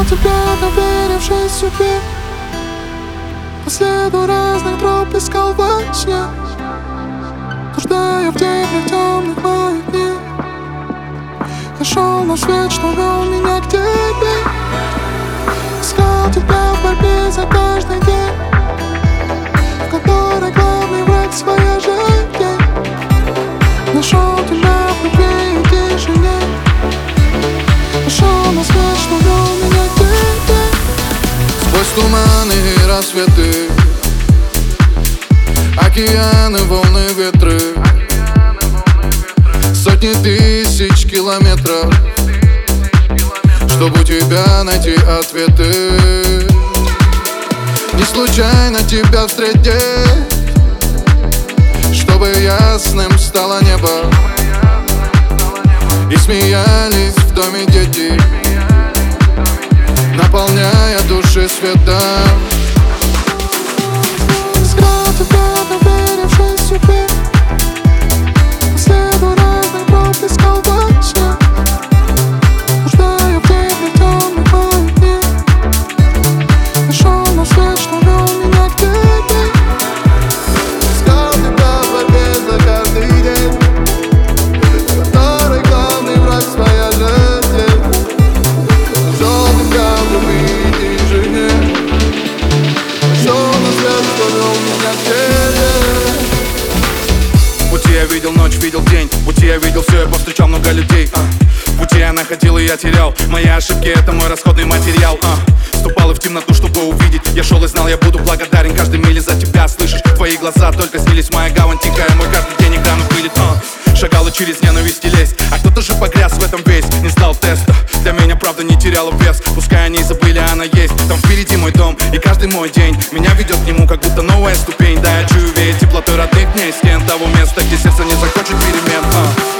Искал тебя, доверившись себе, по следу разных троп искал во сне, блуждая в дебрях темных моих дней. Нашел наш свет, что вел меня к тебе. Искал тебя в борьбе за каждый день, в которой главный враг своя жизнь. Нашел тебя в любви и тишине. Нашел на свет, что вел меня к тебе. Сквозь туманы и рассветы, океаны, волны, ветры, сотни тысяч километров, чтобы у тебя найти ответы. Не случайно тебя встретить, чтобы ясным стало небо, и смеялись в доме дети, наполняя души светом. Искал тебя, доверившись себе, по следу разных троп искал во сне, блуждая в дебрях темных моих дней. Нашел на свет, что вел меня к тебе. Искал тебя в борьбе за каждый день, в которой главный враг своя жизнь. Нашел тебя в любви и тишине. Нашел на свет, что вел меня к тебе. В пути я видел ночь, видел день, в пути я видел все, я повстречал много людей. В пути я находил и я терял, мои ошибки — это мой расходный материал. Вступал и в темноту, чтобы увидеть. Я шел и знал, я буду благодарен каждой миле за тебя. Слышишь, твои глаза только снились, моя гавань тихая, мой каждый день игра пылит. Шагал и через ненависть и лезть, а кто-то же погряз в этом весь. Не сдал теста, для меня правда не теряла вес. Пускай они забыли, она есть. Там впереди мой дом, и каждый мой день меня ведет к нему, как будто новая ступень. Да, я чую веять теплотой родных дней, стен того места, где сердце не захочет перемен.